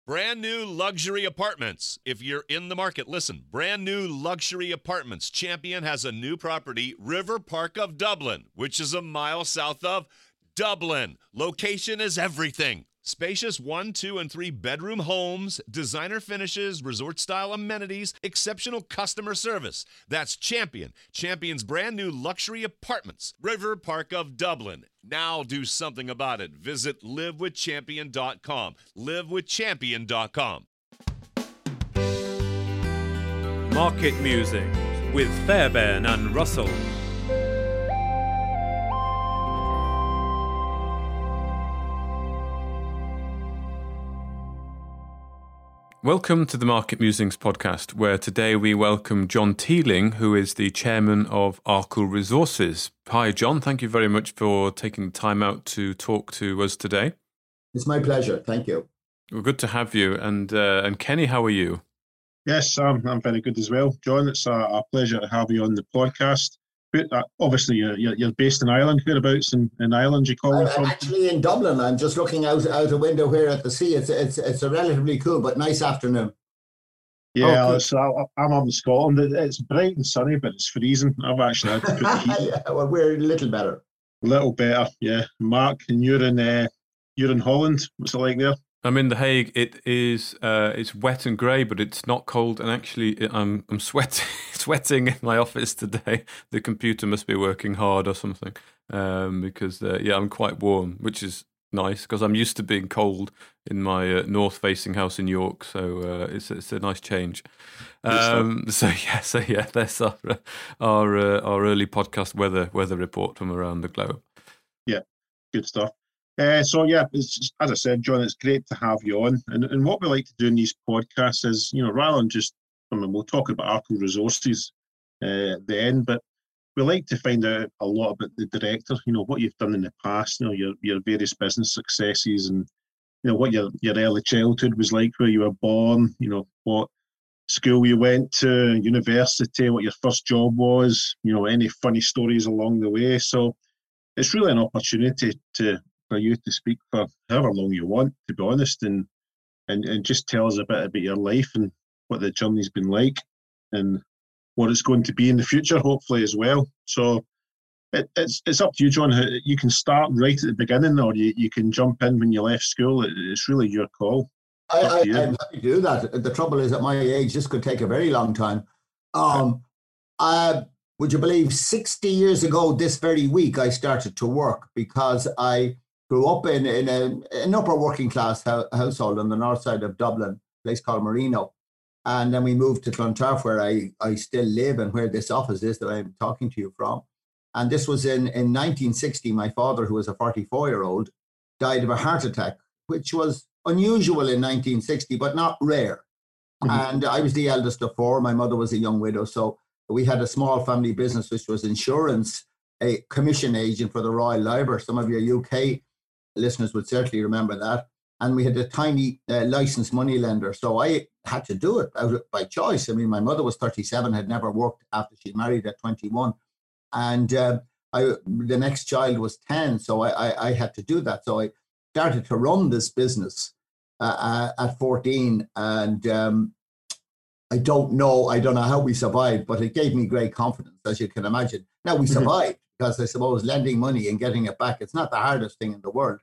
Brand new luxury apartments. If you're in the market, listen. Brand new luxury apartments. Champion has a new property, River Park of Dublin, which is a mile south of Dublin. Location is everything. Spacious 1, 2, and 3 bedroom homes, designer finishes, resort-style amenities, exceptional customer service. That's Champion. Champion's brand new luxury apartments. River Park of Dublin. Now do something about it. Visit livewithchampion.com. Livewithchampion.com. Market Musings with Fairbairn and Russell. Welcome to the Market Musings podcast, where today we welcome John Teeling, who is the chairman of Arkle Resources. Hi, John. Thank you very much for taking the time out to talk to us today. It's my pleasure. Thank you. Well, good to have you. And Kenny, how are you? Yes, I'm very good as well, John. It's a pleasure to have you on the podcast. Obviously, you're based in Ireland. Whereabouts in Ireland you calling from? Actually, in Dublin. I'm just looking out a window here at the sea. It's a relatively cool but nice afternoon. Yeah, I'm up in Scotland. It's bright and sunny, but it's freezing. I've actually had to put the heat. Yeah, well, we're a little better. A little better, yeah. Mark, and you're in Holland. What's it like there? I'm in The Hague. It is it's wet and grey, but it's not cold. And actually, I'm sweating in my office today. The computer must be working hard or something, because I'm quite warm, which is nice because I'm used to being cold in my north-facing house in York. So it's a nice change. That's our early podcast weather report from around the globe. Yeah, good stuff. As I said, John, it's great to have you on. And what we like to do in these podcasts is, rather than just, we'll talk about Arkle Resources at the end, but we like to find out a lot about the director, what you've done in the past, your various business successes and, what your early childhood was like, where you were born, what school you went to, university, what your first job was, any funny stories along the way. So it's really an opportunity for you to speak for however long you want, to be honest, and just tell us a bit about your life and what the journey's been like and what it's going to be in the future, hopefully, as well. So it's up to you, John. You can start right at the beginning, or you can jump in when you left school. It's really your call. I'm happy to do that. The trouble is, at my age, this could take a very long time. Would you believe 60 years ago this very week, I started to work because I grew up in an upper working class household on the north side of Dublin, a place called Marino. And then we moved to Clontarf, where I still live and where this office is that I'm talking to you from. And this was in 1960. My father, who was a 44-year-old, died of a heart attack, which was unusual in 1960, but not rare. Mm-hmm. And I was the eldest of four. My mother was a young widow. So we had a small family business, which was insurance, a commission agent for the Royal Library. Some of your UK listeners would certainly remember that. And we had a tiny licensed money lender. So I had to do it by choice. I mean, my mother was 37, had never worked after she married at 21. And the next child was 10. So I had to do that. So I started to run this business at 14. And I don't know how we survived, but it gave me great confidence, as you can imagine. Now, we survived because I suppose lending money and getting it back, it's not the hardest thing in the world.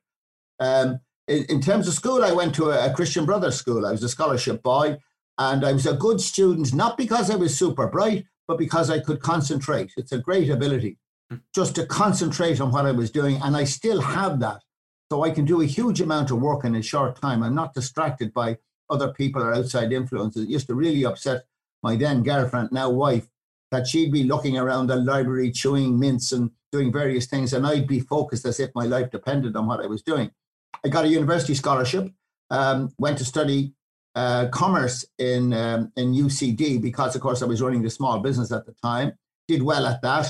In terms of school, I went to a Christian Brothers school. I was a scholarship boy, and I was a good student, not because I was super bright, but because I could concentrate. It's a great ability just to concentrate on what I was doing, and I still have that. So I can do a huge amount of work in a short time. I'm not distracted by other people or outside influences. It used to really upset my then girlfriend, now wife, that she'd be looking around the library, chewing mints and doing various things, and I'd be focused as if my life depended on what I was doing. I got a university scholarship, went to study commerce in UCD because, of course, I was running the small business at the time, did well at that,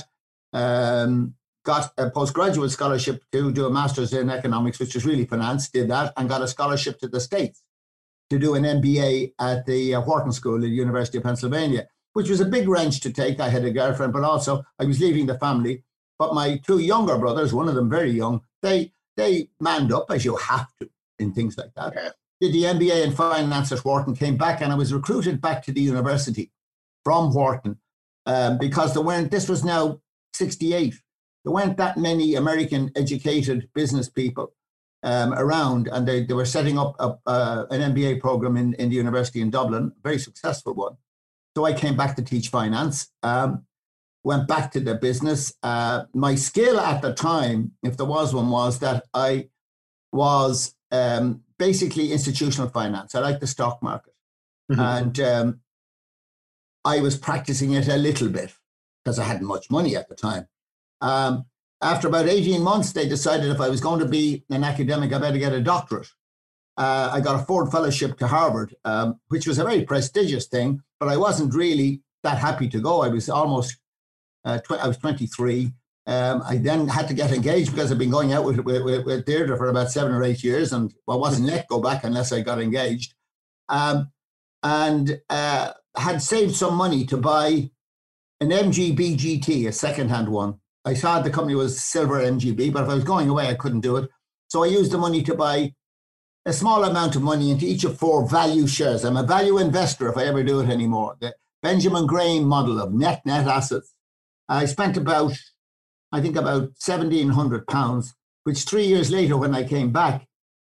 got a postgraduate scholarship to do a master's in economics, which was really finance, did that, and got a scholarship to the States to do an MBA at the Wharton School at the University of Pennsylvania, which was a big wrench to take. I had a girlfriend, but also I was leaving the family. But my two younger brothers, one of them very young, they manned up, as you have to in things like that. did the MBA in finance at Wharton, came back, and I was recruited back to the university from Wharton because this was now 68. There weren't that many American educated business people around, and they were setting up an MBA program in the university in Dublin, a very successful one. So I came back to teach finance, went back to the business. My skill at the time, if there was one, was that I was basically institutional finance. I like the stock market. And I was practicing it a little bit because I hadn't much money at the time. After about 18 months, they decided if I was going to be an academic, I better get a doctorate. I got a Ford Fellowship to Harvard, which was a very prestigious thing, but I wasn't really that happy to go. I was almost, I was 23. I then had to get engaged because I'd been going out with Deirdre for about 7 or 8 years, and I wasn't let go back unless I got engaged. And had saved some money to buy an MGB GT, a second-hand one. I saw the company was silver MGB, but if I was going away, I couldn't do it. So I used the money to buy a small amount of money into each of 4 value shares. I'm a value investor if I ever do it anymore. The Benjamin Graham model of net assets. I spent about £1,700, which 3 years later when I came back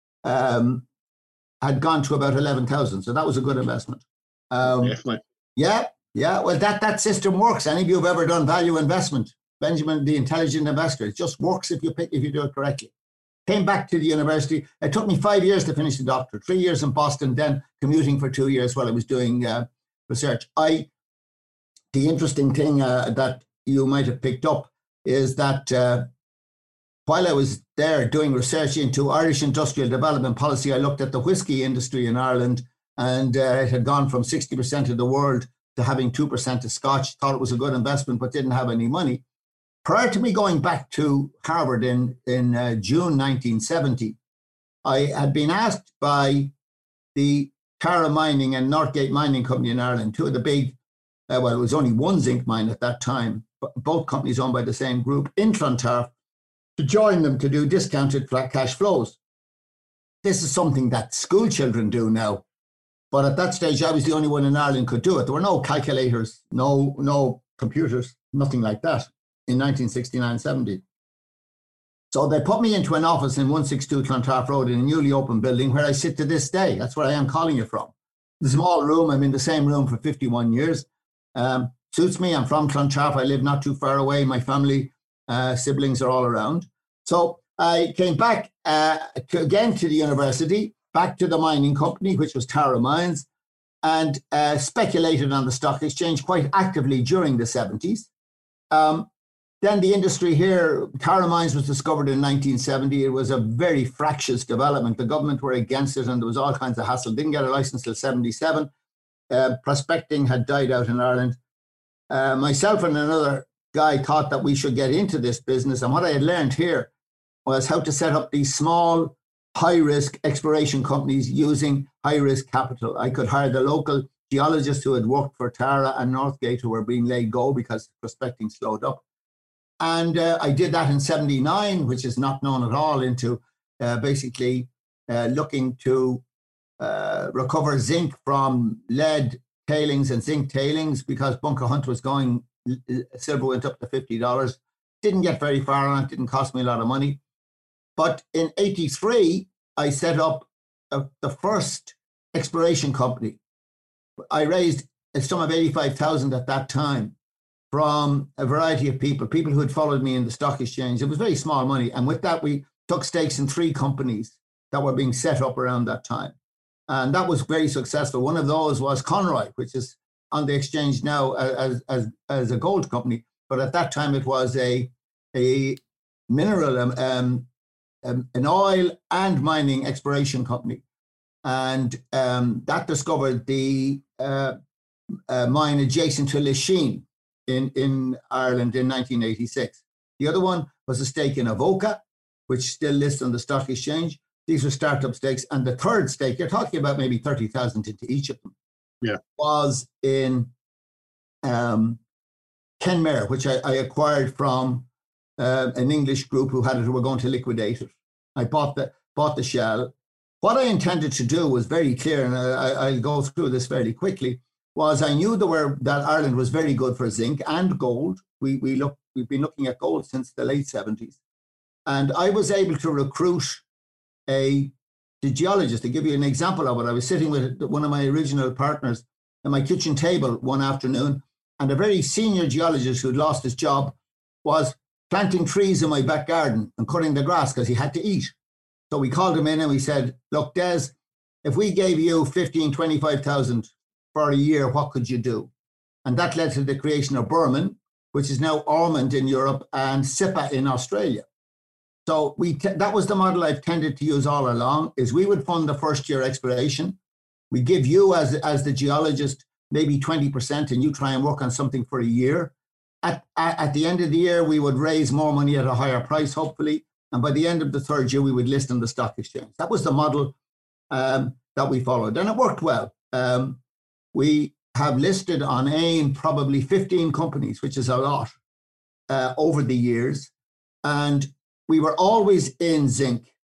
had gone to about 11,000. So that was a good investment. Definitely. Yeah. Well, that system works. Any of you have ever done value investment? Benjamin, the intelligent investor. It just works if you do it correctly. Came back to the university. It took me 5 years to finish the doctorate, 3 years in Boston, then commuting for 2 years while I was doing research. The interesting thing that you might have picked up is that while I was there doing research into Irish industrial development policy, I looked at the whiskey industry in Ireland, and it had gone from 60% of the world to having 2% of Scotch. Thought it was a good investment, but didn't have any money. Prior to me going back to Harvard in June 1970, I had been asked by the Tara Mining and Northgate Mining Company in Ireland, two of the big, well, it was only one zinc mine at that time, but both companies owned by the same group, in Clontarf, to join them to do discounted flat cash flows. This is something that school children do now. But at that stage, I was the only one in Ireland could do it. There were no calculators, no computers, nothing like that in 1969-70. So they put me into an office in 162 Clontarf Road in a newly opened building where I sit to this day. That's where I am calling you from. The small room, I'm in the same room for 51 years. Suits me, I'm from Clontarf. I live not too far away. My family, siblings are all around. So I came back again to the university, back to the mining company, which was Tara Mines, and speculated on the stock exchange quite actively during the 70s. Then the industry here, Tara Mines was discovered in 1970. It was a very fractious development. The government were against it, and there was all kinds of hassle. Didn't get a license till 77. Prospecting had died out in Ireland. Myself and another guy thought that we should get into this business. And what I had learned here was how to set up these small, high-risk exploration companies using high-risk capital. I could hire the local geologists who had worked for Tara and Northgate, who were being laid go because prospecting slowed up. And I did that in 79, which is not known at all, into basically looking to recover zinc from lead tailings and zinc tailings, because Bunker Hunt was going, silver went up to $50. Didn't get very far on it, didn't cost me a lot of money. But in 83, I set up the first exploration company. I raised a sum of 85,000 at that time from a variety of people who had followed me in the stock exchange. It was very small money. And with that, we took stakes in 3 companies that were being set up around that time. And that was very successful. One of those was Conroy, which is on the exchange now as a gold company. But at that time, it was a mineral, an oil and mining exploration company. And that discovered the mine adjacent to Lisheen in Ireland in 1986. The other one was a stake in Avoca, which still lists on the stock exchange. These were startup stakes. And the third stake, you're talking about maybe 30,000 into each of them, was in Kenmare, which I acquired from an English group who were going to liquidate it. I bought the shell. what I intended to do was very clear, and I'll go through this fairly quickly, was I knew that Ireland was very good for zinc and gold. We've been looking at gold since the late 70s. And I was able to recruit the geologist. To give you an example of it, I was sitting with one of my original partners at my kitchen table one afternoon, and a very senior geologist who'd lost his job was planting trees in my back garden and cutting the grass because he had to eat. So we called him in and we said, look, Des, if we gave you 15, 25,000 for a year, what could you do? And that led to the creation of Burman, which is now Ormond in Europe, and SIPA in Australia. So that was the model I've tended to use all along, is we would fund the first year exploration. We give you as the geologist maybe 20%, and you try and work on something for a year. At the end of the year, we would raise more money at a higher price, hopefully. And by the end of the third year, we would list on the stock exchange. That was the model that we followed, and it worked well. We have listed on AIM probably 15 companies, which is a lot, over the years. And we were always in zinc.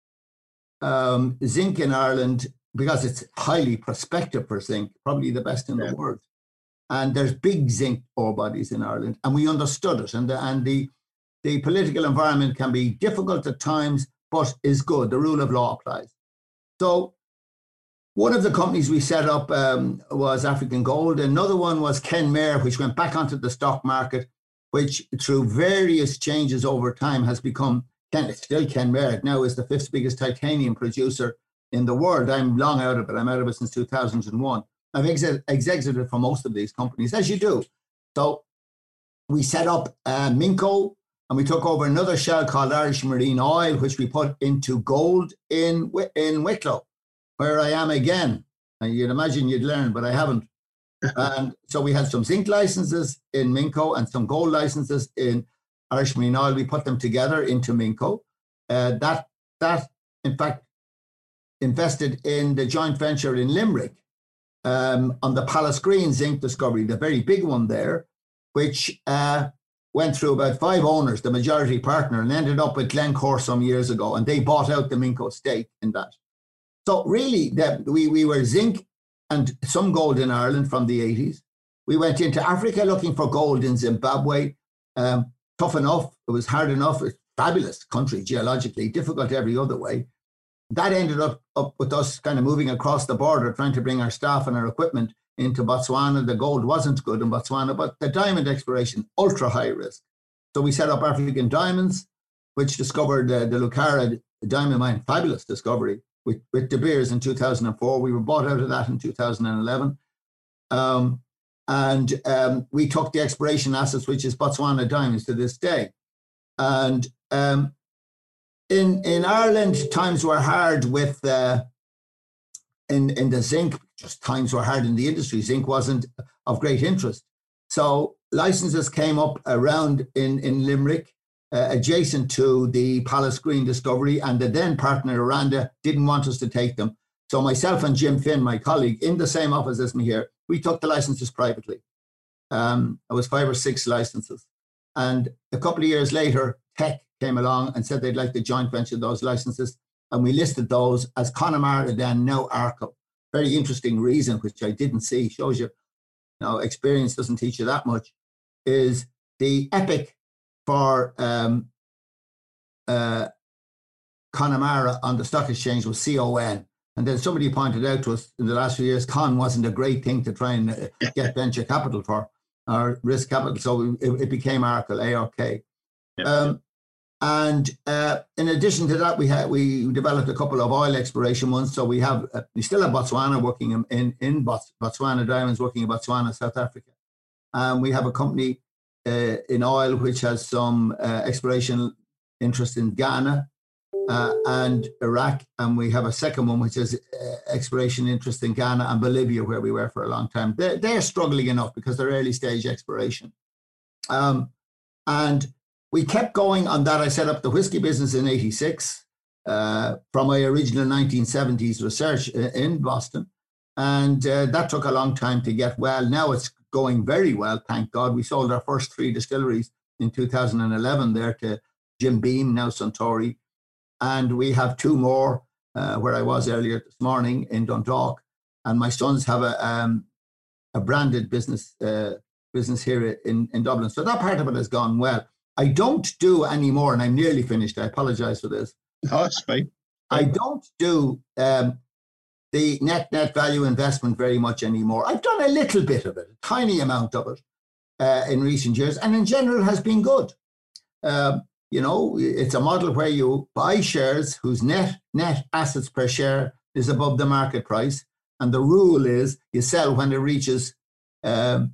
Zinc in Ireland, because it's highly prospective for zinc, probably the best in the world. And there's big zinc ore bodies in Ireland, and we understood it. And the political environment can be difficult at times, but is good. The rule of law applies. So one of the companies we set up was African Gold. Another one was Kenmare, which went back onto the stock market, which through various changes over time has become, still Kenmare. It now is the 5th biggest titanium producer in the world. I'm long out of it. I'm out of it since 2001. I've exited from most of these companies, as you do. So we set up Minco, and we took over another shell called Irish Marine Oil, which we put into gold in Wicklow, where I am again. And you'd imagine you'd learn, but I haven't. And so we had some zinc licenses in Minco and some gold licenses in Irish Marine Oil. We put them together into Minco. That in fact, invested in the joint venture in Limerick on the Palace Green zinc discovery, the very big one there, which went through about 5 owners, the majority partner, and ended up with Glencore some years ago, and they bought out the Minco stake in that. So really, we were zinc and some gold in Ireland from the 80s. We went into Africa looking for gold in Zimbabwe. Tough enough. It was hard enough. It's a fabulous country geologically, difficult every other way. That ended up with us kind of moving across the border, trying to bring our staff and our equipment into Botswana. The gold wasn't good in Botswana, but the diamond exploration, ultra high risk. So we set up African Diamonds, which discovered the Lucara diamond mine, fabulous discovery, with De Beers in 2004. We were bought out of that in 2011. And we took the exploration assets, which is Botswana Diamonds, to this day. And in Ireland, times were hard with in the zinc. Just times were hard in the industry. Zinc wasn't of great interest. So licenses came up around in Limerick, adjacent to the Palace Green discovery, and the then partner, Aranda, didn't want us to take them. So myself and Jim Finn, my colleague, in the same office as me here, we took the licenses privately. It was 5 or 6 licenses. And a couple of years later, Teck came along and said they'd like to joint venture those licenses. And we listed those as Connemara, then now Arco. Very interesting reason, which I didn't see, shows you, experience doesn't teach you that much, is the epic for Connemara on the stock exchange was CON. And then somebody pointed out to us in the last few years, Con wasn't a great thing to try and get venture capital for, or risk capital. So it became Arco, ARK. Yep. And in addition to that, we developed a couple of oil exploration ones. So we still have Botswana working in Botswana Diamonds, working in Botswana, South Africa. We have a company in oil which has some exploration interest in Ghana and Iraq, and we have a second one which has exploration interest in Ghana and Bolivia, where we were for a long time. They're struggling enough because they're early stage exploration. And we kept going on that. I set up the whiskey business in '86 from my original 1970s research in Boston. And that took a long time to get well. Now it's going very well, thank God. We sold our first 3 distilleries in 2011 there to Jim Beam, now Suntory. And we have 2 more where I was earlier this morning in Dundalk, and my sons have a branded business here in Dublin. So that part of it has gone well. I don't do anymore, and I'm nearly finished. I apologize for this. No, that's fine. I don't do the net value investment very much anymore. I've done a little bit of it, a tiny amount of it in recent years, and in general has been good. It's a model where you buy shares whose net assets per share is above the market price, and the rule is you sell when it reaches the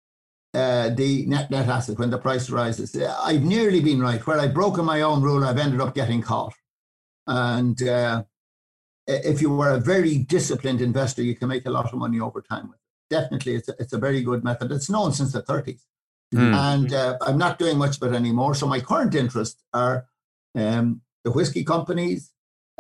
net asset, when the price rises. I've nearly been right. Where I've broken my own rule, I've ended up getting caught. And if you were a very disciplined investor, you can make a lot of money over time with it. Definitely, it's a very good method. It's known since the 30s. And I'm not doing much of it anymore. So my current interests are the whiskey companies,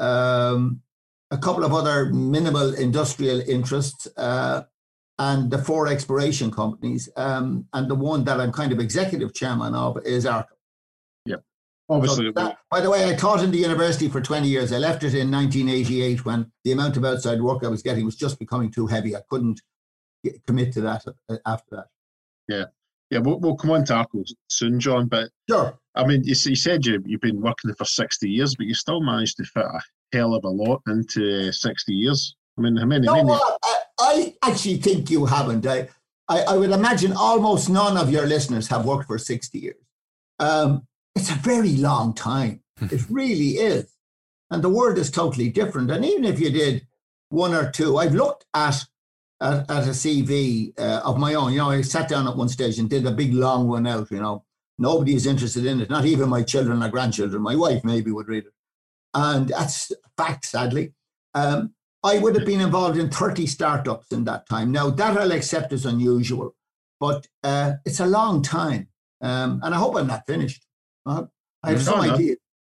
a couple of other minimal industrial interests, and the 4 exploration companies. And the one that I'm kind of executive chairman of is Arkle. Yeah, obviously. So by the way, I taught in the university for 20 years. I left it in 1988 when the amount of outside work I was getting was just becoming too heavy. I couldn't commit to that after that. Yeah. Yeah, we'll come on to Arkle soon, John. But sure. I mean, you said you've been working there for 60 years, but you still managed to fit a hell of a lot into 60 years. I mean, how many? I actually think you haven't. I would imagine almost none of your listeners have worked for 60 years. It's a very long time. It really is. And the world is totally different. And even if you did 1 or 2, I've looked at a CV of my own. I sat down at one stage and did a big long one out. Nobody is interested in it, not even my children or grandchildren. My wife maybe would read it. And that's a fact, sadly. I would have been involved in 30 startups in that time. Now, that I'll accept as unusual, but it's a long time. And I hope I'm not finished. I have some idea.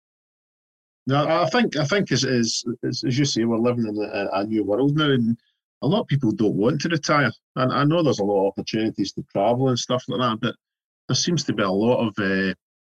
No, I think as you say, we're living in a new world now, and a lot of people don't want to retire. And I know there's a lot of opportunities to travel and stuff like that, but there seems to be a lot of them.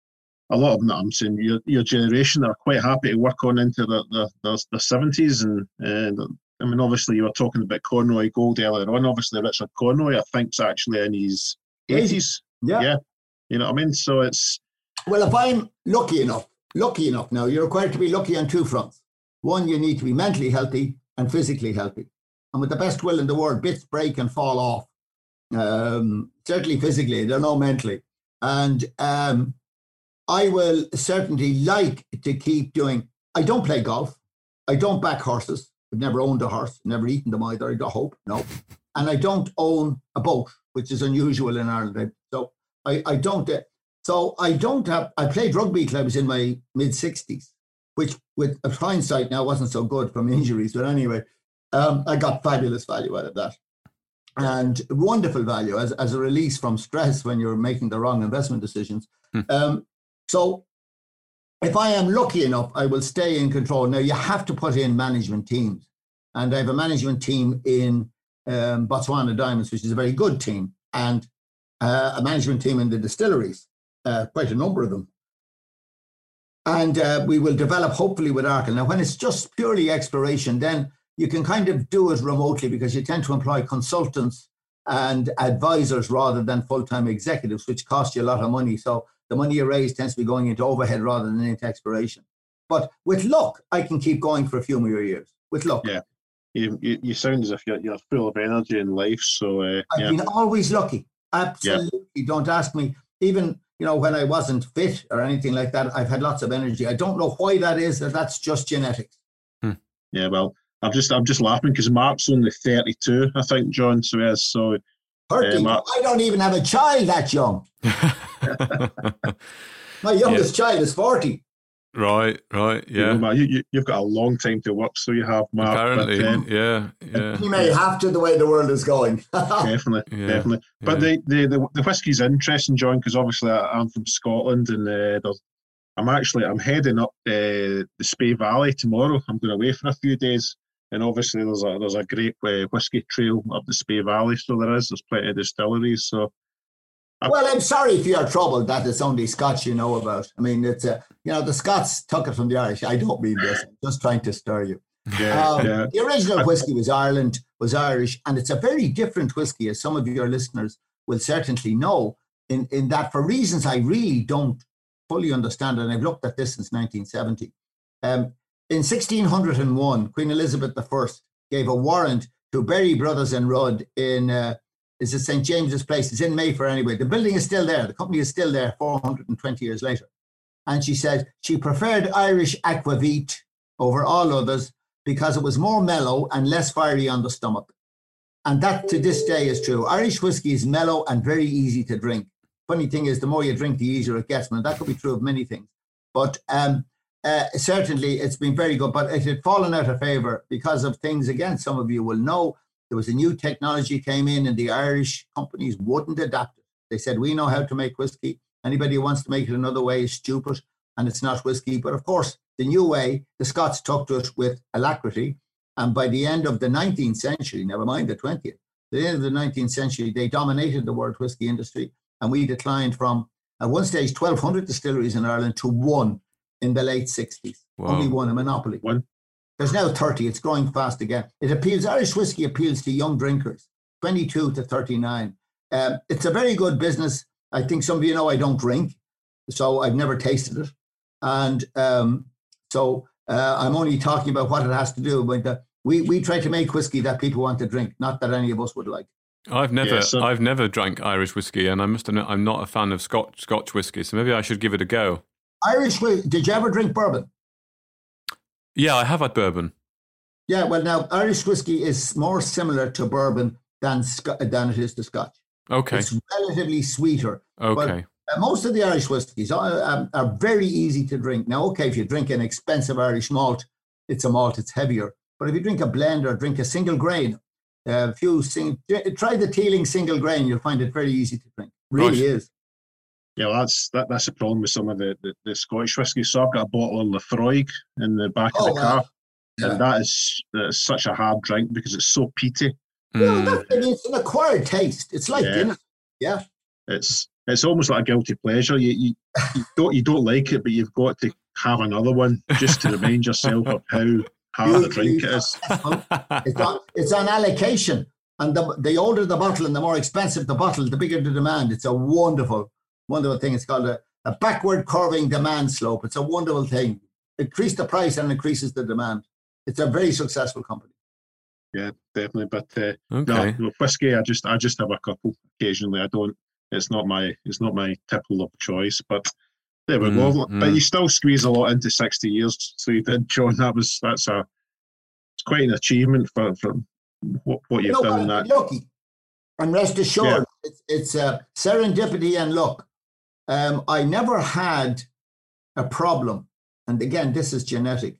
I'm saying your generation are quite happy to work on into the 70s, and I mean, obviously you were talking about Conroy Gold earlier on. Obviously, Richard Conroy, I think, is actually in his 80s. Yeah, you know what I mean. So it's if I'm lucky enough now, you're required to be lucky on 2 fronts. One, you need to be mentally healthy and physically healthy. And with the best will in the world, bits break and fall off. Certainly physically, they're not mentally. And I will certainly like to keep doing. I don't play golf. I don't back horses. I've never owned a horse, never eaten them either. I hope, no. And I don't own a boat, which is unusual in Ireland. So I don't. I played rugby till I was in my mid-60s, which with hindsight now wasn't so good from injuries. But anyway, I got fabulous value out of that. And wonderful value as a release from stress when you're making the wrong investment decisions. So if I am lucky enough, I will stay in control. Now, you have to put in management teams. And I have a management team in Botswana Diamonds, which is a very good team, and a management team in the distilleries, quite a number of them. And we will develop, hopefully, with Arkle. Now, when it's just purely exploration, then you can kind of do it remotely because you tend to employ consultants and advisors rather than full-time executives, which cost you a lot of money. So the money you raise tends to be going into overhead rather than into exploration. But with luck, I can keep going for a few more years. With luck. Yeah. You sound as if you're full of energy in life. So I've been always lucky. Absolutely. Yeah. Don't ask me. Even, when I wasn't fit or anything like that, I've had lots of energy. I don't know why that is. That's just genetics. Yeah, well, I'm just laughing because Mark's only 32, I think, John. So yes, so 30. I don't even have a child that young. My youngest child is 40. Right, yeah. You've got a long time to work, so you have, Mark. Apparently, yeah. You may have to, the way the world is going. Definitely. But the whiskey's interesting, John, because obviously I'm from Scotland, and I'm heading up the Spey Valley tomorrow. I'm going away for a few days, and obviously there's a great whiskey trail up the Spey Valley. So there's plenty of distilleries. So. Well, I'm sorry if you're troubled that it's only Scots you know about. I mean, it's the Scots took it from the Irish. I don't mean this. I'm just trying to stir you. Yeah. The original whiskey was Irish, and it's a very different whiskey, as some of your listeners will certainly know, in that for reasons I really don't fully understand, and I've looked at this since 1970. In 1601, Queen Elizabeth I gave a warrant to Berry Brothers and Rudd in, is it St. James's Place? It's in Mayfair anyway. The building is still there. The company is still there 420 years later. And she said she preferred Irish aquavit over all others because it was more mellow and less fiery on the stomach. And that to this day is true. Irish whiskey is mellow and very easy to drink. Funny thing is, the more you drink, the easier it gets. And that could be true of many things. But certainly it's been very good. But it had fallen out of favour because of things, again, some of you will know, there was a new technology came in and the Irish companies wouldn't adapt it. They said, we know how to make whiskey. Anybody who wants to make it another way is stupid and it's not whiskey. But of course, the new way, the Scots took to it with alacrity. And by the end of the 19th century, never mind the 20th, the end of the 19th century, they dominated the world whiskey industry. And we declined from, at one stage, 1,200 distilleries in Ireland to one in the late 60s. Wow. Only one, a monopoly. One. There's now 30. It's growing fast again. Irish whiskey appeals to young drinkers, 22 to 39. It's a very good business. I think some of you know I don't drink, so I've never tasted it. And so I'm only talking about what it has to do. But we try to make whiskey that people want to drink, not that any of us would like. I've never drank Irish whiskey, and I must admit I'm not a fan of Scotch whiskey, so maybe I should give it a go. Did you ever drink bourbon? Yeah, I have had bourbon. Yeah, well, now Irish whiskey is more similar to bourbon than it is to Scotch. Okay, it's relatively sweeter. Okay, but most of the Irish whiskies are very easy to drink. Now, okay, if you drink an expensive Irish malt, it's heavier. But if you drink a blend or drink a single grain, try the Teeling single grain, you'll find it very easy to drink. Really is. Yeah, that's the problem with some of the Scottish whiskey. So I've got a bottle of Lafroig in the back of the car, and that is such a hard drink because it's so peaty. Well, it's an acquired taste. It's like Guinness. Yeah, it's almost like a guilty pleasure. You don't like it, but you've got to have another one just to remind yourself of how hard the drink it is. It's on allocation, and the older the bottle and the more expensive the bottle, the bigger the demand. It's a wonderful thing. It's called a backward curving demand slope. It's a wonderful thing. Increase the price and increases the demand. It's a very successful company. Yeah, definitely. But no, whiskey, I just have a couple occasionally. I don't. It's not my typical of choice. But there we go. But you still squeeze a lot into 60 years. So you did, John. It's quite an achievement for what you've done in that. Lucky, and rest assured, it's serendipity and luck. I never had a problem, and again, this is genetic.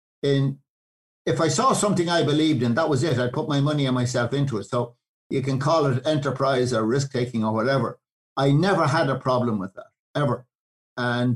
If I saw something I believed in, that was it. I'd put my money and myself into it. So you can call it enterprise or risk-taking or whatever. I never had a problem with that, ever. And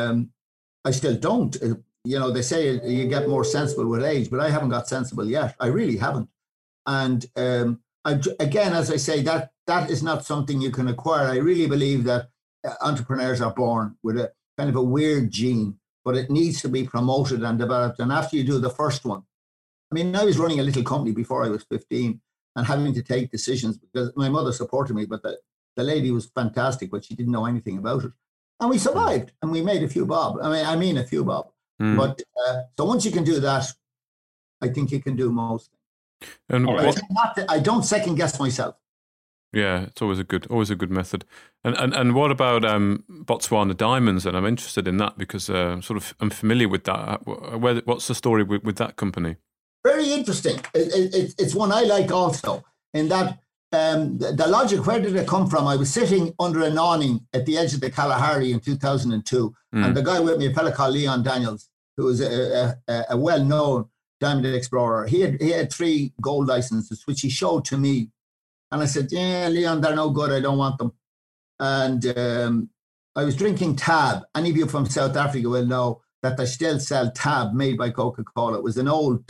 I still don't. They say you get more sensible with age, but I haven't got sensible yet. I really haven't. And again, as I say, that is not something you can acquire. I really believe that entrepreneurs are born with a kind of a weird gene, but it needs to be promoted and developed. And after you do the first one, I mean, I was running a little company before I was 15 and having to take decisions because my mother supported me, but the lady was fantastic, but she didn't know anything about it. And we survived and we made a few bob. I mean, a few bob. But so once you can do that, I think you can do most things. And I don't second guess myself. Yeah, it's always a good method. And what about Botswana Diamonds? And I'm interested in that because I'm familiar with that. What's the story with that company? Very interesting. It's one I like also. In that the logic, where did it come from? I was sitting under an awning at the edge of the Kalahari in 2002, and the guy with me, a fella called Leon Daniels, who was a well-known diamond explorer. He had 3 gold licenses, which he showed to me. And I said, yeah, Leon, they're no good. I don't want them. And I was drinking Tab. Any of you from South Africa will know that they still sell Tab made by Coca-Cola. It was an old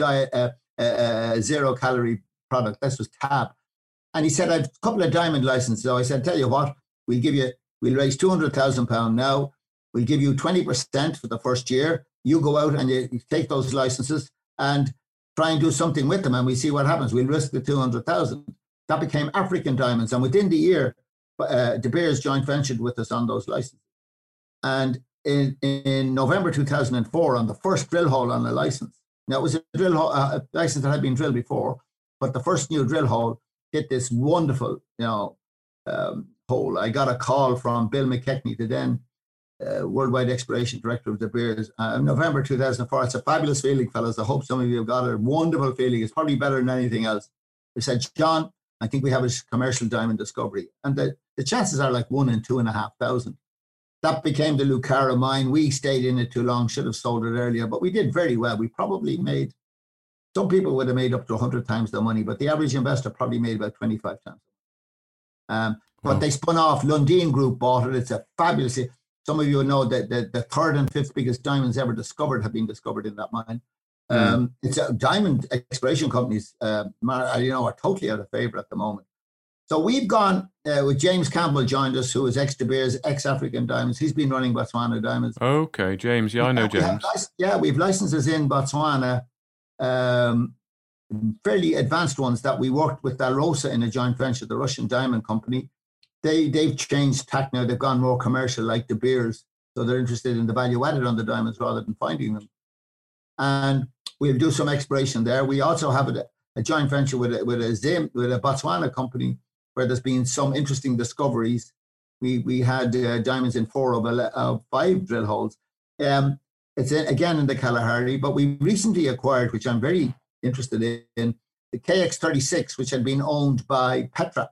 zero-calorie product. This was Tab. And he said, I have a couple of diamond licenses. So I said, tell you what, we'll raise £200,000 now. We'll give you 20% for the first year. You go out and you take those licenses. And try and do something with them and we see what happens. We'll risk the 200,000. That became African Diamonds. And within the year, De Beers joint ventured with us on those licenses. And in November 2004, on the first drill hole on the license, now it was a drill hole, a license that had been drilled before, but the first new drill hole hit this wonderful, hole. I got a call from Bill McKechnie, the then Worldwide Exploration Director of De Beers, November 2004. It's a fabulous feeling, fellas. I hope some of you have got it. Wonderful feeling. It's probably better than anything else. They said, John, I think we have a commercial diamond discovery. And the chances are like 1 in 2,500. That became the Lucara mine. We stayed in it too long, should have sold it earlier, but we did very well. We probably made, some people would have made up to 100 times the money, but the average investor probably made about 25 times. But they spun off, Lundin Group bought it. It's a fabulous, some of you know that the third and fifth biggest diamonds ever discovered have been discovered in that mine. It's a diamond exploration companies, are totally out of favor at the moment. So we've gone with James Campbell joined us, who is ex-De Beers, ex-African Diamonds. He's been running Botswana Diamonds. Okay, James. Yeah, I know James. We've licenses in Botswana, fairly advanced ones that we worked with Alrosa in a joint venture, the Russian diamond company. They've changed tack now. They've gone more commercial like De Beers. So they're interested in the value added on the diamonds rather than finding them. And we'll do some exploration there. We also have a joint venture with a Botswana company where there's been some interesting discoveries. We had diamonds in 4 of 5 drill holes. It's again in the Kalahari, but we recently acquired, which I'm very interested in, the KX36, which had been owned by Petra.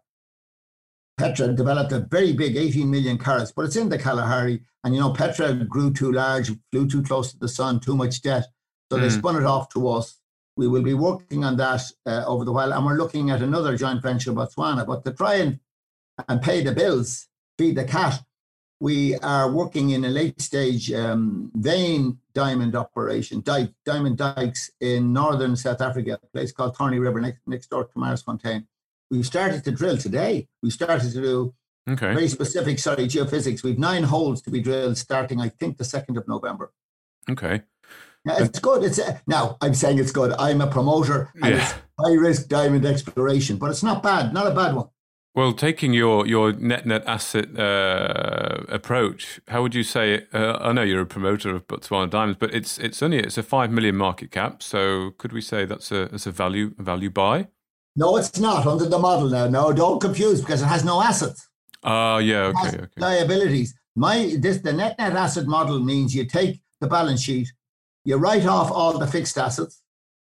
Petra developed a very big 18 million carats, but it's in the Kalahari. And, Petra grew too large, flew too close to the sun, too much debt. So they spun it off to us. We will be working on that over the while. And we're looking at another joint venture in Botswana. But to try and pay the bills, feed the cat, we are working in a late stage vein diamond operation, diamond dikes in northern South Africa, a place called Thorny River next door to Marsfontein. We've started to drill today. We started to do very specific, geophysics. We've 9 holes to be drilled starting, I think, the 2nd of November. Okay. Now, it's good. Now, I'm saying it's good. I'm a promoter and it's high-risk diamond exploration, but it's not bad. Not a bad one. Well, taking your net asset approach, how would you say it? I know you're a promoter of Botswana Diamonds, but it's a 5 million market cap. So could we say that's a value buy? No, it's not under the model now. No, don't confuse because it has no assets. Okay. Liabilities. The net asset model means you take the balance sheet, you write off all the fixed assets,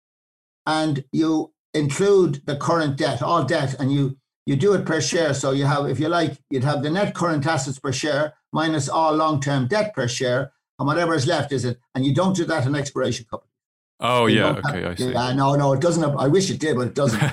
and you include the current debt, all debt, and you do it per share. So you have, if you like, you'd have the net current assets per share minus all long-term debt per share, and whatever is left is it. And you don't do that in exploration companies. Oh, I see. No, it doesn't. I wish it did, but it doesn't.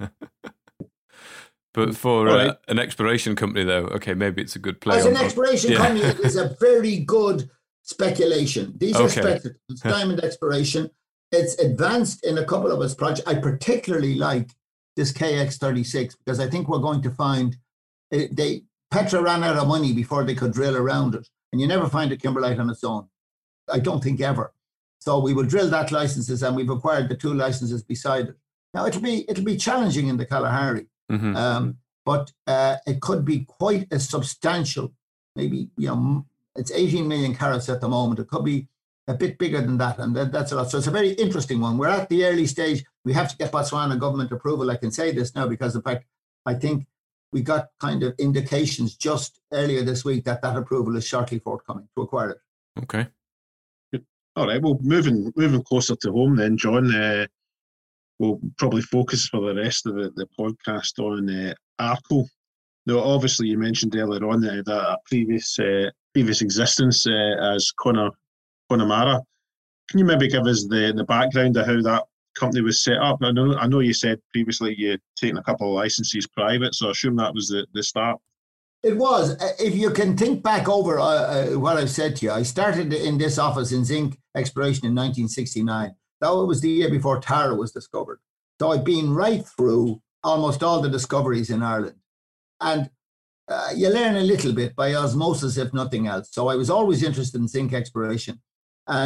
But for an exploration company, though, okay, maybe it's a good play. As an exploration company, it is a very good speculation. These are speculative. It's diamond exploration. It's advanced in a couple of its projects. I particularly like this KX36 because I think we're going to find Petra ran out of money before they could drill around it, and you never find a kimberlite on its own. I don't think ever. So we will drill that licenses, and we've acquired the 2 licenses beside it. Now it'll be challenging in the Kalahari, but it could be quite a substantial. Maybe it's 18 million carats at the moment. It could be a bit bigger than that, and that's a lot. So it's a very interesting one. We're at the early stage. We have to get Botswana government approval. I can say this now because, in fact, I think we got kind of indications just earlier this week that approval is shortly forthcoming to acquire it. Okay. All right. Well, moving closer to home then, John. We'll probably focus for the rest of the podcast on Arco. Now, obviously, you mentioned earlier on that previous existence as Connemara. Can you maybe give us the background of how that company was set up? I know you said previously you'd taken a couple of licenses private, so I assume that was the start. It was. If you can think back over what I've said to you, I started in this office in zinc exploration in 1969. That was the year before Tara was discovered. So I've been right through almost all the discoveries in Ireland. And you learn a little bit by osmosis, if nothing else. So I was always interested in zinc exploration. And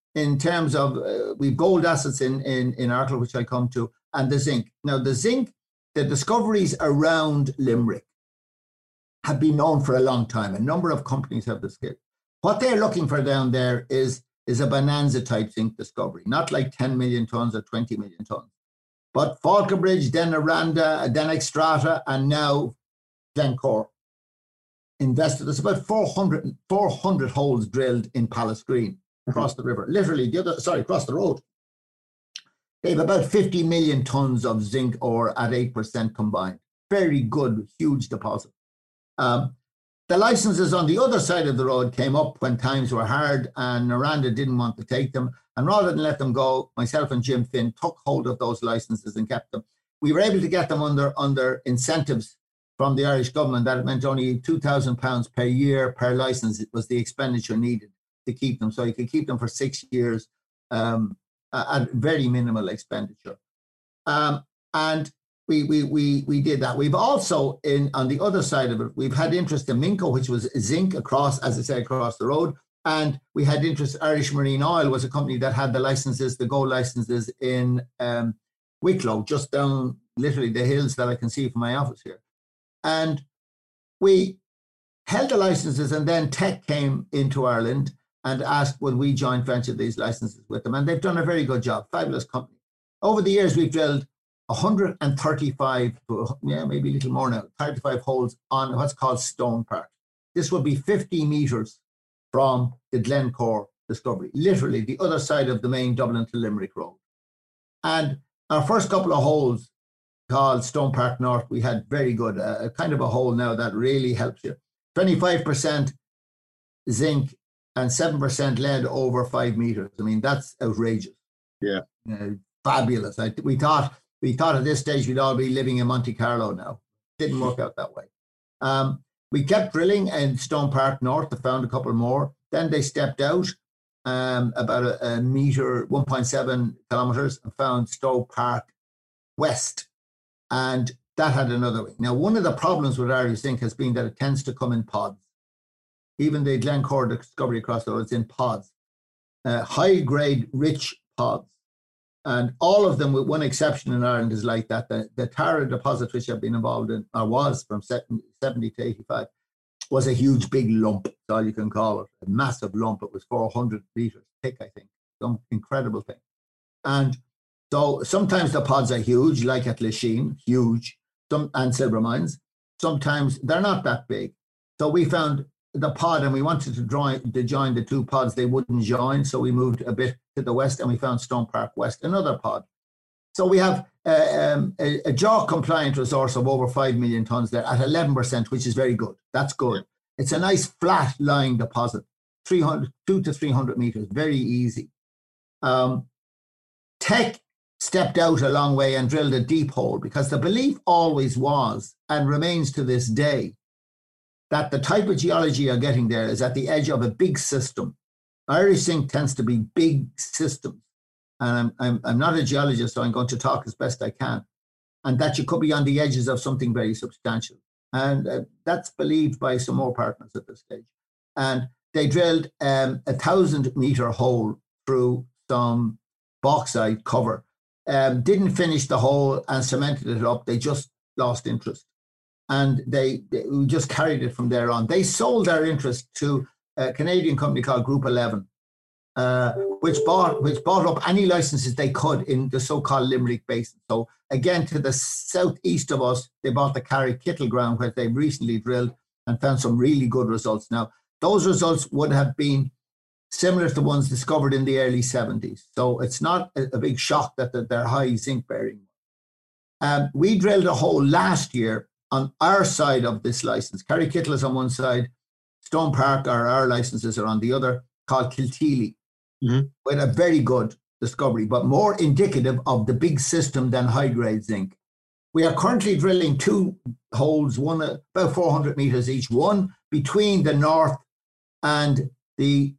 in terms of we've gold assets in Arklow, which I come to, and the zinc. Now, the zinc, the discoveries around Limerick have been known for a long time. A number of companies have discovered. What they're looking for down there is a bonanza type zinc discovery, not like 10 million tons or 20 million tons. But Falconbridge, then Aranda, then Extrata, and now Glencore invested. There's about 400 holes drilled in Palace Green across the river, literally across the road. They have about 50 million tons of zinc ore at 8% combined. Very good, huge deposit. The licenses on the other side of the road came up when times were hard, and Aranda didn't want to take them. And rather than let them go, myself and Jim Finn took hold of those licenses and kept them. We were able to get them under incentives from the Irish government. That meant only £2,000 per year per license. It was the expenditure needed to keep them. So you could keep them for 6 years at very minimal expenditure. And we did that. We've also, on the other side of it, we've had interest in Minco, which was zinc across, as I said, across the road. And we had interest, Irish Marine Oil was a company that had the licenses, the gold licenses in Wicklow, just down literally the hills that I can see from my office here. And we held the licenses, and then Teck came into Ireland and asked, would we joint venture these licenses with them? And they've done a very good job, fabulous company. Over the years, we've drilled 135, maybe a little more now, 35 holes on what's called Stone Park. This would be 50 meters from the Glencore discovery, literally the other side of the main Dublin to Limerick road. And our first couple of holes called Stone Park North, we had very good, kind of a hole now that really helps you. 25% zinc and 7% lead over 5 meters. I mean, that's outrageous. Yeah. Fabulous. We thought at this stage we'd all be living in Monte Carlo now. Didn't work out that way. We kept drilling in Stone Park North. They found a couple more. Then they stepped out about a meter, 1.7 kilometers, and found Stone Park West. And that had another wing. Now, one of the problems with Irish zinc has been that it tends to come in pods. Even the Glencore discovery across the road, it's in pods. High-grade, rich pods. And all of them, with one exception in Ireland, is like that. The Tara deposit, which I've been involved in, or was from 70 to 85, was a huge, big lump. That's all you can call it. A massive lump. It was 400 meters thick, I think. Some incredible thing. And so sometimes the pods are huge, like at Lachine, huge, and silver mines. Sometimes they're not that big. So we found the pod, and we wanted to join the two pods. They wouldn't join, so we moved a bit to the west, and we found Stone Park West, another pod. So we have a JORC-compliant resource of over 5 million tons there at 11%, which is very good. That's good. It's a nice flat-lying deposit, 200 to 300 meters, very easy. Teck stepped out a long way and drilled a deep hole, because the belief always was, and remains to this day, that the type of geology you're getting there is at the edge of a big system. Irish zinc tends to be big systems. And I'm not a geologist, so I'm going to talk as best I can. And that you could be on the edges of something very substantial. And that's believed by some more partners at this stage. And they drilled a 1,000-meter hole through some bauxite cover. Didn't finish the hole and cemented it up. They just lost interest. And they just carried it from there on. They sold their interest to a Canadian company called Group 11, which bought up any licenses they could in the so-called Limerick Basin. So again, to the southeast of us, they bought the Carrick-Kittle ground, where they recently drilled and found some really good results. Now, those results would have been similar to the ones discovered in the early 70s. So it's not a big shock that they're high zinc bearing. We drilled a hole last year on our side of this license. Carrick-Kittle is on one side, Stone Park, or our licenses, are on the other, called Kilteely, with a very good discovery, but more indicative of the big system than high-grade zinc. We are currently drilling two holes, one about 400 meters each, one between the north and the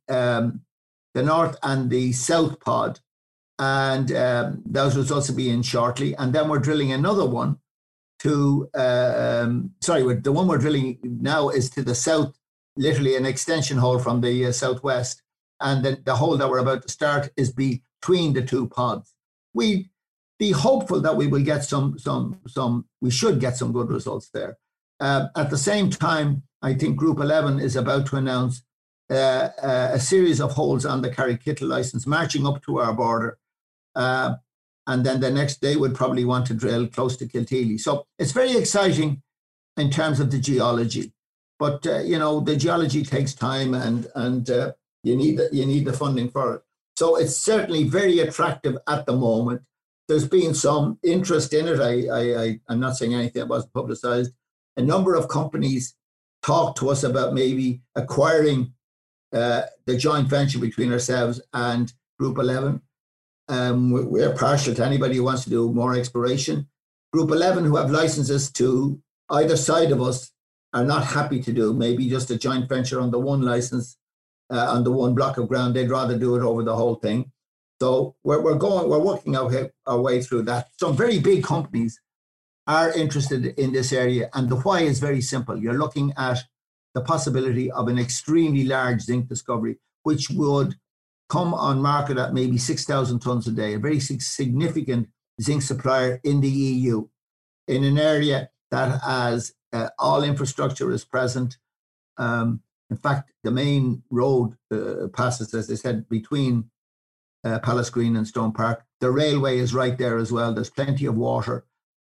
south pod, and those results will be in shortly. And then we're drilling another one to, the one we're drilling now is to the south, literally an extension hole from the southwest. and the hole that we're about to start is between the two pods. We be hopeful that we will get we should get some good results there. At the same time, I think Group 11 is about to announce a series of holes on the Carrick-Kittle license, marching up to our border. And then the next day would probably want to drill close to Kilteely. So it's very exciting in terms of the geology. But, the geology takes time and you need the funding for it. So it's certainly very attractive at the moment. There's been some interest in it. I'm not saying anything that wasn't publicized. A number of companies talked to us about maybe acquiring the joint venture between ourselves and Group 11. We're partial to anybody who wants to do more exploration. Group 11, who have licenses to either side of us, are not happy to do maybe just a joint venture on the one license, on the one block of ground. They'd rather do it over the whole thing. So we're working our way through that. Some very big companies are interested in this area, and the why is very simple. You're looking at the possibility of an extremely large zinc discovery, which would come on market at maybe 6,000 tons a day, a very significant zinc supplier in the EU, in an area that has all infrastructure is present. In fact, the main road passes, as I said, between Palace Green and Stone Park. The railway is right there as well. There's plenty of water.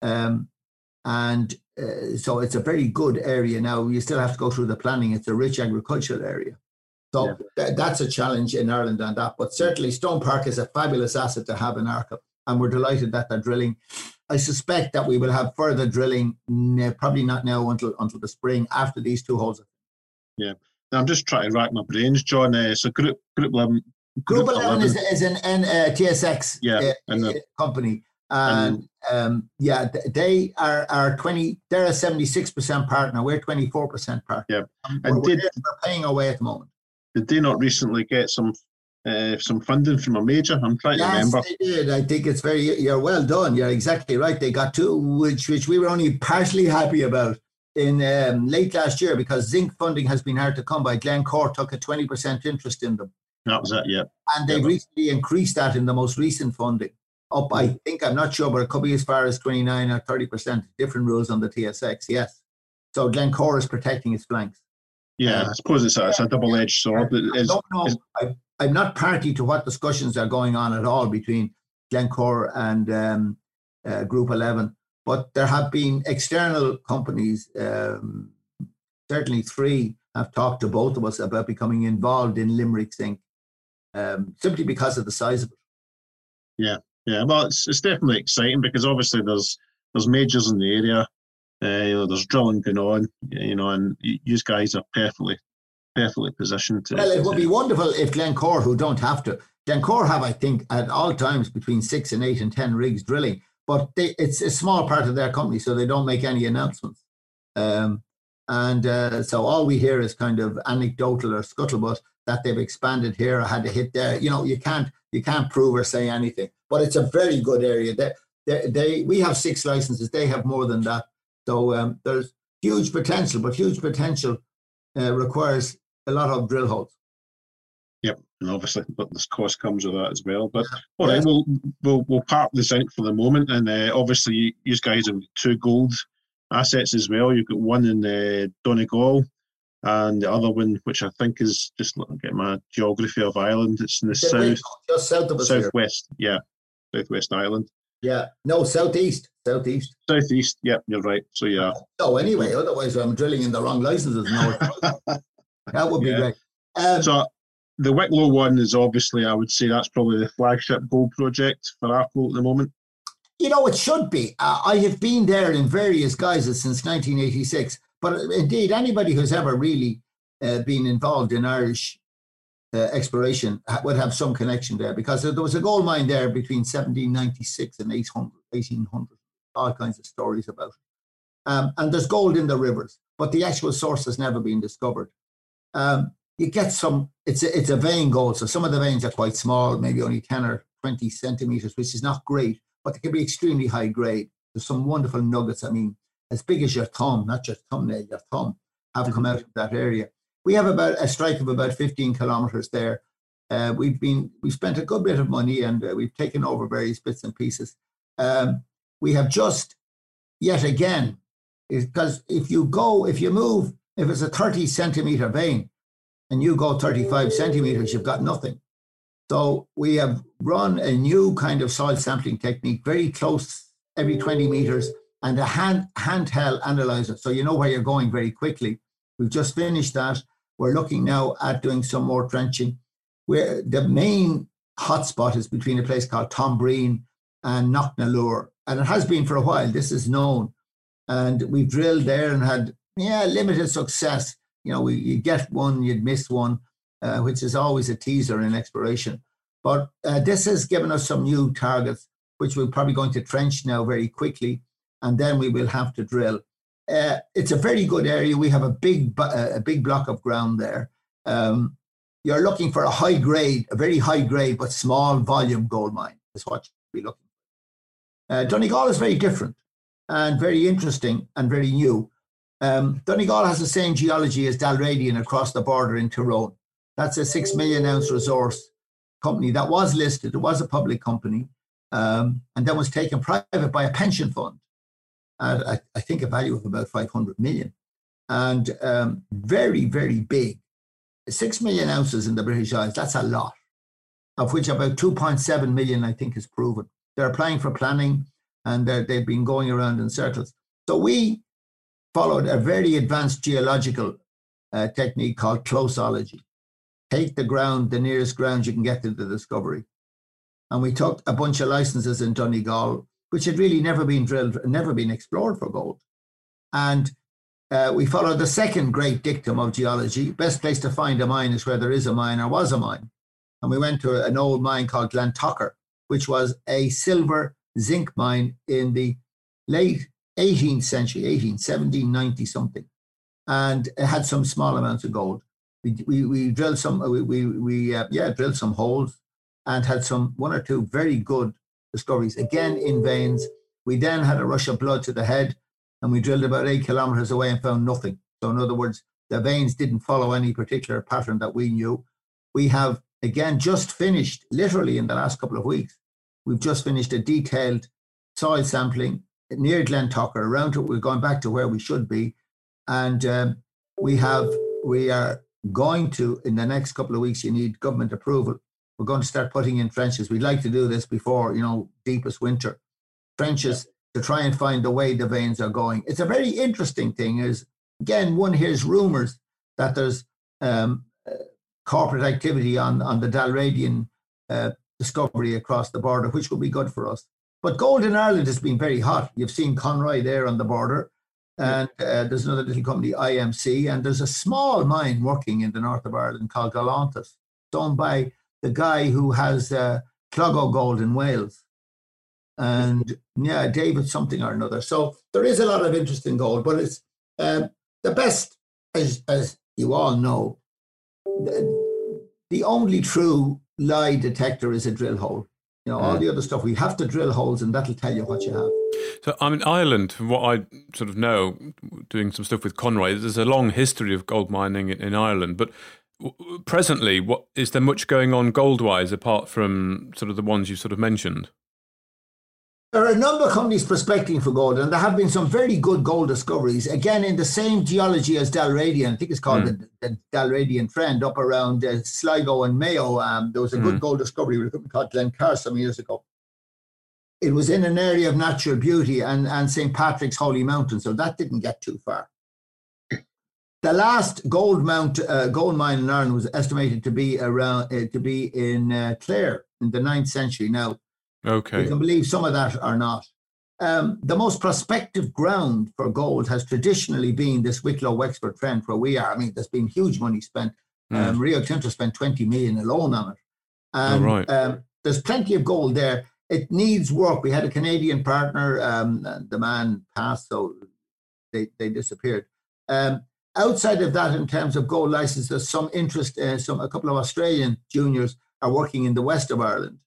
So it's a very good area. Now, you still have to go through the planning. It's a rich agricultural area. So that's a challenge in Ireland on that. But certainly Stone Park is a fabulous asset to have in Arkle, and we're delighted that they're drilling. I suspect that we will have further drilling, probably not now until the spring after these two holes. Yeah. Now, I'm just trying to rack my brains, John. So Group 11. Group 11 is an TSX company. And they are 20. They're a 76% partner. We're 24% partner. Yeah, and we're paying away at the moment. Did they not recently get some funding from a major? I'm trying to remember. Yes, they did. I think it's you're well done. You're exactly right. They got two, which we were only partially happy about in late last year, because zinc funding has been hard to come by. Glencore took a 20% interest in them. That was it, yeah. And they recently increased that in the most recent funding. Up, I think, I'm not sure, but it could be as far as 29 or 30%. Different rules on the TSX, yes. So Glencore is protecting its flanks. Yeah, I suppose it's a double-edged sword. I don't know. I'm not party to what discussions are going on at all between Glencore and Group 11, but there have been external companies, certainly 3 have talked to both of us about becoming involved in Limerick Zinc, simply because of the size of it. Yeah. Well, it's definitely exciting, because obviously there's majors in the area. There's drilling going on, and you guys are perfectly positioned to. Well, it would be wonderful if Glencore, who don't have to, Glencore have, I think, at all times between 6 and 8 and 10 rigs drilling, but it's a small part of their company, so they don't make any announcements. So all we hear is kind of anecdotal or scuttlebutt that they've expanded here or had to hit there. You can't prove or say anything, but it's a very good area. We have 6 licenses; they have more than that. So there's huge potential, but huge potential requires a lot of drill holes. Yep, and obviously, but this cost comes with that as well. But all right, we'll park the zinc for the moment, and obviously, you guys have 2 gold assets as well. You've got one in Donegal, and the other one, which I think is just looking at my geography of Ireland. It's in the just south of us, southwest. Yeah, southwest Ireland. Yeah, no, southeast. Southeast, yeah, you're right. So, yeah. So, anyway, otherwise I'm drilling in the wrong licenses. That would be great. So, the Wicklow one is obviously, I would say that's probably the flagship gold project for Arkle at the moment. It should be. I have been there in various guises since 1986. But indeed, anybody who's ever really been involved in Irish exploration would have some connection there, because there was a gold mine there between 1796 and 1800. All kinds of stories about it. And there's gold in the rivers, but the actual source has never been discovered. You get some, it's a vein gold, so some of the veins are quite small, maybe only 10 or 20 centimeters, which is not great, but they can be extremely high grade. There's some wonderful nuggets, as big as your thumb, not your thumbnail, your thumb, have come out of that area. We have about a strike of about 15 kilometers there. We've spent a good bit of money, and we've taken over various bits and pieces. We have just, yet again, because if it's a 30 centimeter vein and you go 35 centimeters, you've got nothing. So we have run a new kind of soil sampling technique, very close every 20 meters, and a handheld analyzer. So you know where you're going very quickly. We've just finished that. We're looking now at doing some more trenching, where the main hotspot is between a place called Tombreen and Knocknallure. And it has been for a while. This is known. And we've drilled there and had limited success. You get one, you'd miss one, which is always a teaser in exploration. But this has given us some new targets, which we're probably going to trench now very quickly, and then we will have to drill. It's a very good area. We have a big block of ground there. You're looking for a very high grade, but small volume gold mine is what you'll be looking for. Donegal is very different and very interesting and very new. Donegal has the same geology as Dalradian across the border in Tyrone. That's a 6 million ounce resource company that was listed. It was a public company, and then was taken private by a pension fund at, I think, a value of about 500 million. And very, very big. 6 million ounces in the British Isles, that's a lot, of which about 2.7 million, I think, is proven. They're applying for planning, and they've been going around in circles. So we followed a very advanced geological technique called closeology. Take the ground, the nearest ground you can get to the discovery. And we took a bunch of licenses in Donegal, which had really never been drilled, never been explored for gold. And we followed the second great dictum of geology. Best place to find a mine is where there is a mine or was a mine. And we went to an old mine called Glentocher, which was a silver zinc mine in the late 18th century, 1790 something. And it had some small amounts of gold. We drilled some, drilled some holes and had one or two very good discoveries, again in veins. We then had a rush of blood to the head, and we drilled about 8 kilometers away and found nothing. So in other words, the veins didn't follow any particular pattern that we knew. We have, again, just finished, literally in the last couple of weeks, we've just finished a detailed soil sampling near Glentocher. Around it, we're going back to where we should be. And we are going to, in the next couple of weeks, you need government approval. We're going to start putting in trenches. We'd like to do this before, deepest winter. Trenches to try and find the way the veins are going. It's a very interesting thing. Is again, one hears rumors that there's corporate activity on the Dalradian discovery across the border, which will be good for us. But gold in Ireland has been very hot. You've seen Conroy there on the border. And there's another little company, IMC, and there's a small mine working in the north of Ireland called Galantas. It's owned by the guy who has Cloggo Gold in Wales. And David something or another. So there is a lot of interest in gold, but it's the best, as you all know, the only true lie detector is a drill hole. All the other stuff, we have to drill holes, and that'll tell you what you have. So, in Ireland, from what I sort of know, doing some stuff with Conroy, there's a long history of gold mining in Ireland. But presently, is there much going on gold-wise apart from sort of the ones you sort of mentioned? There are a number of companies prospecting for gold, and there have been some very good gold discoveries. Again, in the same geology as Dalradian, I think it's called the Dalradian Trend, up around Sligo and Mayo. There was a good gold discovery with a company called Glencar some years ago. It was in an area of natural beauty and St. Patrick's Holy Mountain, so that didn't get too far. The last gold mine in Ireland was estimated to be in Clare in the 9th century. Now, okay, you can believe some of that or not. The most prospective ground for gold has traditionally been this Wicklow-Wexford Trend where we are. I mean, there's been huge money spent. Rio Tinto spent 20 million alone on it. And there's plenty of gold there. It needs work. We had a Canadian partner. The man passed, so they disappeared. Outside of that, in terms of gold license, there's some interest. A couple of Australian juniors are working in the west of Ireland.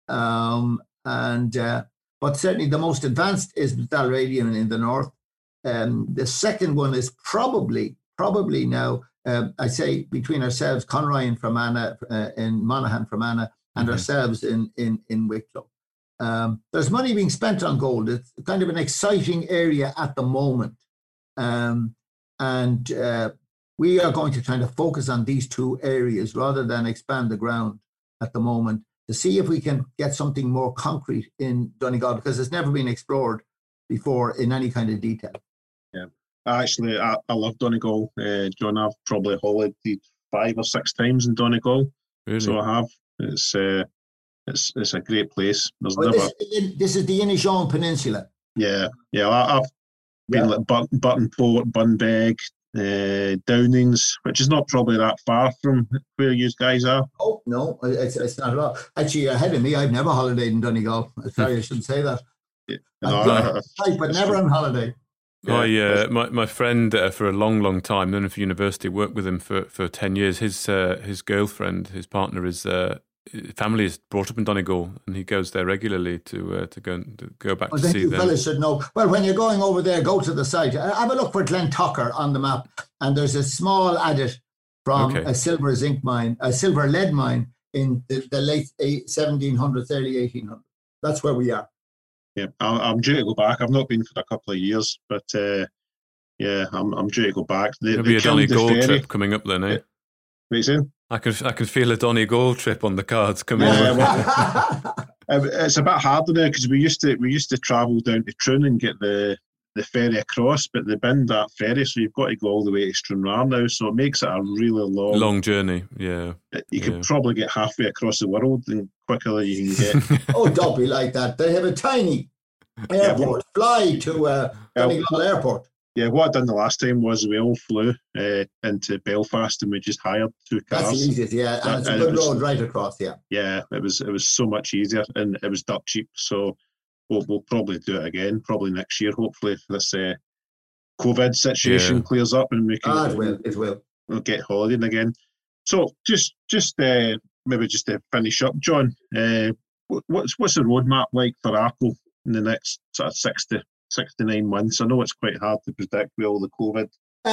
But certainly the most advanced is Dalradian in the north. The second one is probably probably now, I say between ourselves, Conroy and Fermanagh, in Monaghan, Fermanagh, and ourselves in Wicklow. There's money being spent on gold. It's kind of an exciting area at the moment. And we are going to try to focus on these two areas rather than expand the ground at the moment to see if we can get something more concrete in Donegal, because it's never been explored before in any kind of detail. Yeah, actually, I love Donegal. John, I've probably holidayed 5 or 6 times in Donegal. Really? So I have. It's a great place. There's This is the Inishowen Peninsula. Yeah. I've been like Buttonport, Bunbeg, Downings, which is not probably that far from where you guys are. Oh no, it's not at all. Actually, ahead of me, I've never holidayed in Donegal. Sorry, I shouldn't say that. But never on holiday. My friend for a long time, then for university, worked with him for 10 years. His girlfriend, his partner, is family is brought up in Donegal, and he goes there regularly to go back to see them. Fellas should know. Well, when you're going over there, go to the site. Have a look for Glen Tucker on the map, and there's a small adit from a silver zinc mine, a silver lead mine in the late 1700s, early 1800s. That's where we are. Yeah, I'm due to go back. I've not been for a couple of years, but I'm due to go back. There'll be a Donegal trip coming up then, eh? What are you saying? I can feel a Donegal trip on the cards coming. It's a bit harder now because we used to travel down to Troon and get the ferry across, but they binned that ferry, so you've got to go all the way to Stranraer now. So it makes it a really long journey. Yeah, you could probably get halfway across the world and quicker than you can get. Oh, don't be like that. They have a tiny airport. Fly to Donegal Airport. Yeah, what I done the last time was we all flew into Belfast and we just hired 2 cars. That's the easiest, yeah. And it's a good road right across, yeah. Yeah, it was so much easier and it was dirt cheap. So we'll probably do it again, probably next year, hopefully, if this COVID situation clears up and we can it will. We'll get holidaying again. So just maybe just to finish up, John, what's the roadmap like for Arkle in the next sort of 6 to 9 months? I know it's quite hard to predict with all the COVID.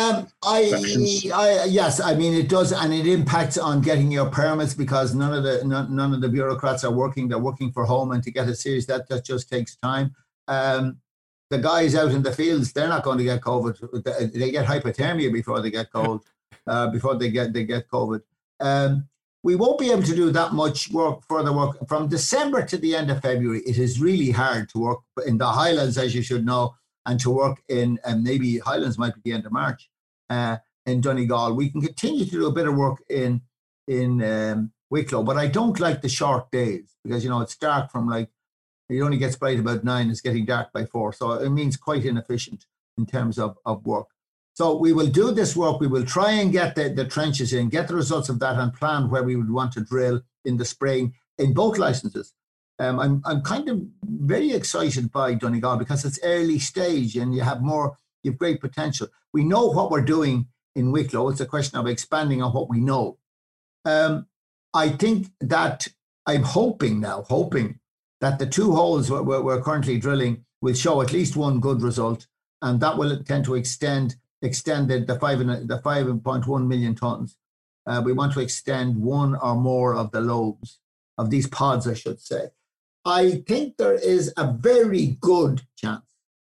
Yes, I mean it does, and it impacts on getting your permits because none of the bureaucrats are working. They're working from home, and to get a series that just takes time. The guys out in the fields, they're not going to get COVID. They get hypothermia before they get cold. Before they get COVID. We won't be able to do that much further work from December to the end of February. It is really hard to work in the Highlands, as you should know, and to work in maybe Highlands might be the end of March in Donegal. We can continue to do a bit of work in Wicklow, but I don't like the short days because it's dark from it only gets bright about 9. It's getting dark by 4, so it means quite inefficient in terms of work. So we will do this work. We will try and get the trenches in, get the results of that, and plan where we would want to drill in the spring in both licenses. I'm kind of very excited by Donegal because it's early stage and you have great potential. We know what we're doing in Wicklow. It's a question of expanding on what we know. I think that I'm hoping that the 2 holes we're currently drilling will show at least one good result, and that will tend to extend the 5.1 million tons. We want to extend one or more of the lobes of these pods, I should say. I think there is a very good chance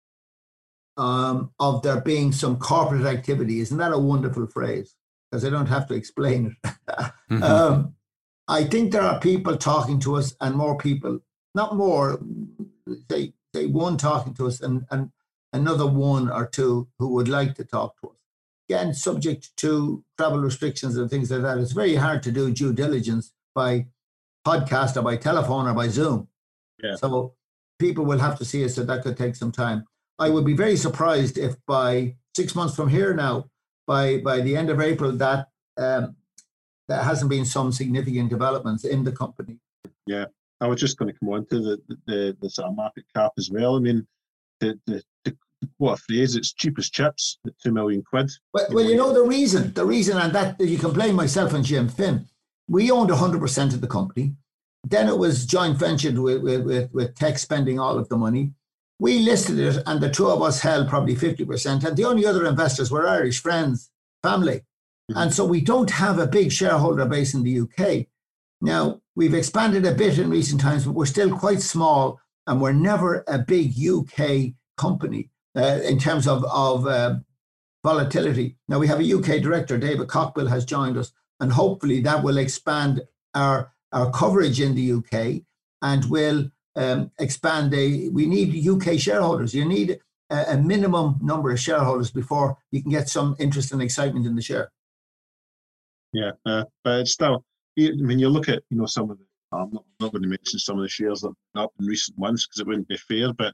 of there being some corporate activity. Isn't that a wonderful phrase? Because I don't have to explain it. I think there are people talking to us, and more people, not more, say one talking to us and another 1 or 2 who would like to talk to us. Again, subject to travel restrictions and things like that. It's very hard to do due diligence by podcast or by telephone or by Zoom. Yeah. So people will have to see us, so that could take some time. I would be very surprised if by 6 months from here now, by the end of April, that there hasn't been some significant developments in the company. Yeah, I was just going to come on to the sort of market cap as well. I mean, what a phrase, it's cheap as chips at 2 million quid. Well, the reason, and that you can blame myself and Jim Finn. We owned 100% of the company. Then it was joint ventured with Tech spending all of the money. We listed it, and the 2 of us held probably 50%. And the only other investors were Irish friends, family. And so we don't have a big shareholder base in the UK. Now, we've expanded a bit in recent times, but we're still quite small, and we're never a big UK company in terms of volatility. Now, we have a UK director, David Cockbill, has joined us, and hopefully that will expand our coverage in the UK and will expand. We need UK shareholders. You need a minimum number of shareholders before you can get some interest and excitement in the share. Yeah, but it's still, I mean, you look at, some of the, I'm not going to mention some of the shares that have been up in recent months because it wouldn't be fair, but,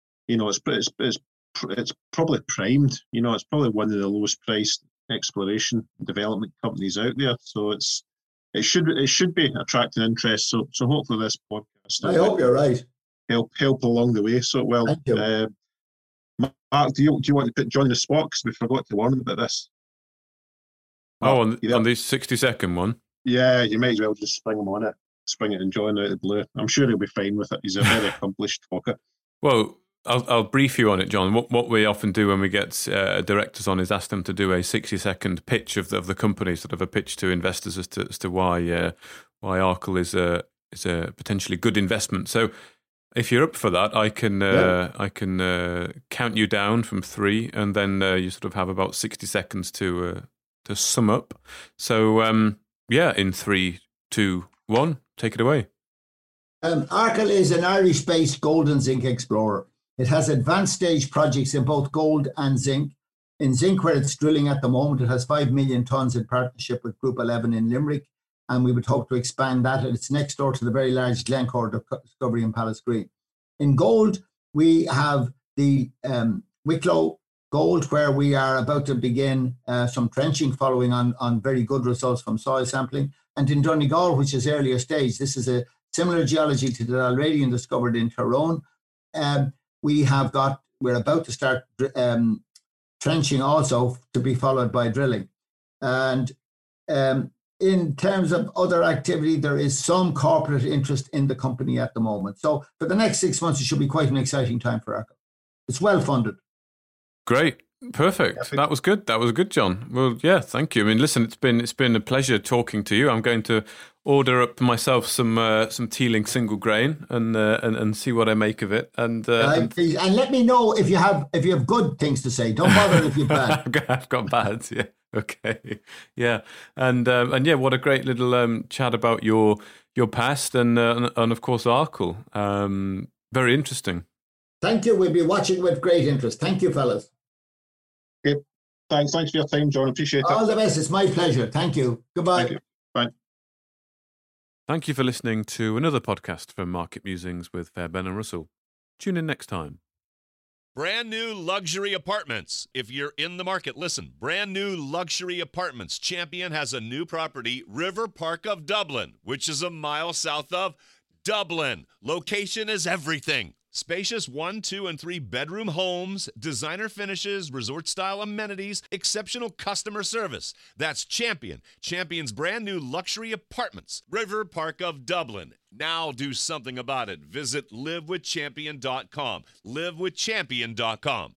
it's probably primed. It's probably one of the lowest priced exploration and development companies out there. So it should be attracting interest. So hopefully this podcast, I hope you're right. Help along the way. So well, thank you. Mark, do you want to put John in the spot, because we forgot to warn him about this? On the 60-second one? Yeah, you might as well just spring it and John out of the blue. I'm sure he'll be fine with it. He's a very accomplished talker. Well, I'll brief you on it, John. What we often do when we get directors on is ask them to do a 60-second pitch of the company, sort of a pitch to investors as to why Arkle is a potentially good investment. So if you're up for that, I can count you down from 3, and then you sort of have about 60 seconds to sum up. So in 3, 2, 1, take it away. Arkle is an Irish-based gold and zinc explorer. It has advanced stage projects in both gold and zinc. In zinc, where it's drilling at the moment, it has 5 million tonnes in partnership with Group 11 in Limerick, and we would hope to expand that. It's next door to the very large Glencore discovery in Palace Green. In gold, we have the Wicklow Gold, where we are about to begin some trenching following on very good results from soil sampling. And in Donegal, which is earlier stage, this is a similar geology to the Dalradian discovered in Tyrone. We're about to start trenching also, to be followed by drilling. And in terms of other activity, there is some corporate interest in the company at the moment. So for the next 6 months, it should be quite an exciting time for Arkle. It's well funded. Great. Perfect. That was good. That was good, John. Well, yeah, thank you. I mean, listen, it's been a pleasure talking to you. I'm going to order up myself some Teeling single grain and see what I make of it. And let me know if you have good things to say. Don't bother if you're bad. I've got bad. Yeah. Okay. Yeah. And yeah, what a great little chat about your past and of course Arkle. Very interesting. Thank you. We'll be watching with great interest. Thank you, fellas. Okay. Thanks for your time, John. Appreciate it. All the best. It's my pleasure. Thank you. Goodbye. Thank you. Bye. Thank you for listening to another podcast from Market Musings with Fairbairn and Russell. Tune in next time. Brand new luxury apartments. If you're in the market, listen. Brand new luxury apartments. Champion has a new property, River Park of Dublin, which is a mile south of Dublin. Location is everything. Spacious 1, 2, and 3 bedroom homes, designer finishes, resort-style amenities, exceptional customer service. That's Champion. Champion's brand new luxury apartments, River Park of Dublin. Now do something about it. Visit livewithchampion.com. livewithchampion.com.